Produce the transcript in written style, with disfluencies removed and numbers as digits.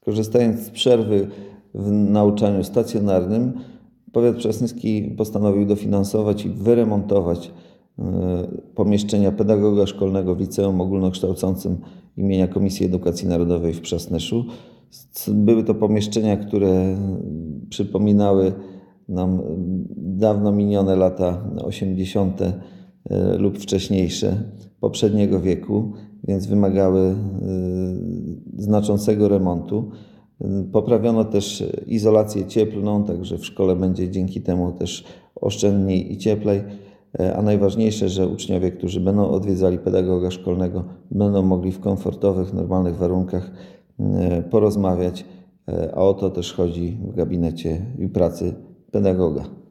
Korzystając z przerwy w nauczaniu stacjonarnym, powiat przasnyski postanowił dofinansować i wyremontować pomieszczenia pedagoga szkolnego w Liceum Ogólnokształcącym imienia Komisji Edukacji Narodowej w Przasnyszu. Były to pomieszczenia, które przypominały nam dawno minione lata 80. lub wcześniejsze poprzedniego wieku, więc wymagały znaczącego remontu. Poprawiono też izolację cieplną, także w szkole będzie dzięki temu też oszczędniej i cieplej, a najważniejsze, że uczniowie, którzy będą odwiedzali pedagoga szkolnego, będą mogli w komfortowych, normalnych warunkach porozmawiać, a o to też chodzi w gabinecie i pracy pedagoga.